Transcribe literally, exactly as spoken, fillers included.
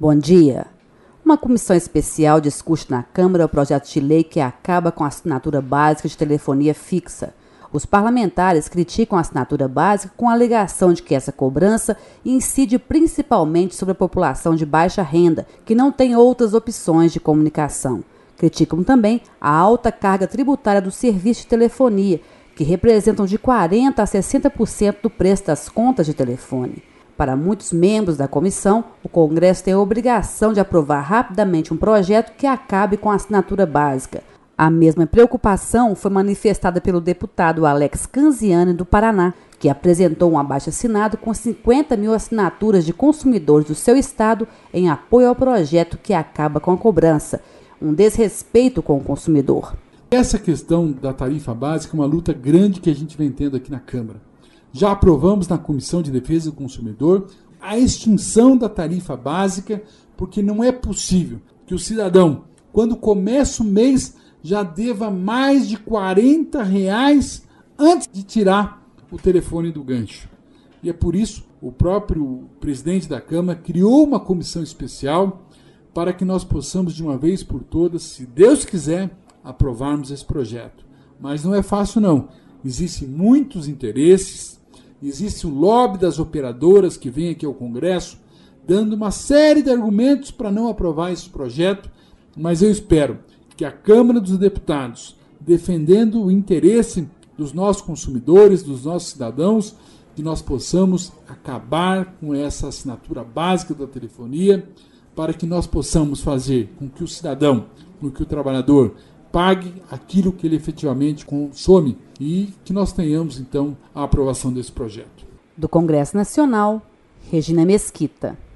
Bom dia. Uma comissão especial discute na Câmara o projeto de lei que acaba com a assinatura básica de telefonia fixa. Os parlamentares criticam a assinatura básica com a alegação de que essa cobrança incide principalmente sobre a população de baixa renda, que não tem outras opções de comunicação. Criticam também a alta carga tributária do serviço de telefonia, que representam de quarenta por cento a sessenta por cento do preço das contas de telefone. Para muitos membros da comissão, o Congresso tem a obrigação de aprovar rapidamente um projeto que acabe com a assinatura básica. A mesma preocupação foi manifestada pelo deputado Alex Canziani, do Paraná, que apresentou um abaixo-assinado com cinquenta mil assinaturas de consumidores do seu estado em apoio ao projeto que acaba com a cobrança, um desrespeito com o consumidor. Essa questão da tarifa básica é uma luta grande que a gente vem tendo aqui na Câmara. Já aprovamos na Comissão de Defesa do Consumidor a extinção da tarifa básica, porque não é possível que o cidadão, quando começa o mês, já deva mais de quarenta reais antes de tirar o telefone do gancho. E é por isso o próprio presidente da Câmara criou uma comissão especial para que nós possamos, de uma vez por todas, se Deus quiser, aprovarmos esse projeto. Mas não é fácil, não. Existem muitos interesses, existe o lobby das operadoras que vem aqui ao Congresso, dando uma série de argumentos para não aprovar esse projeto, mas eu espero que a Câmara dos Deputados, defendendo o interesse dos nossos consumidores, dos nossos cidadãos, que nós possamos acabar com essa assinatura básica da telefonia, para que nós possamos fazer com que o cidadão, com que o trabalhador pague aquilo que ele efetivamente consome e que nós tenhamos, então, a aprovação desse projeto. Do Congresso Nacional, Regina Mesquita.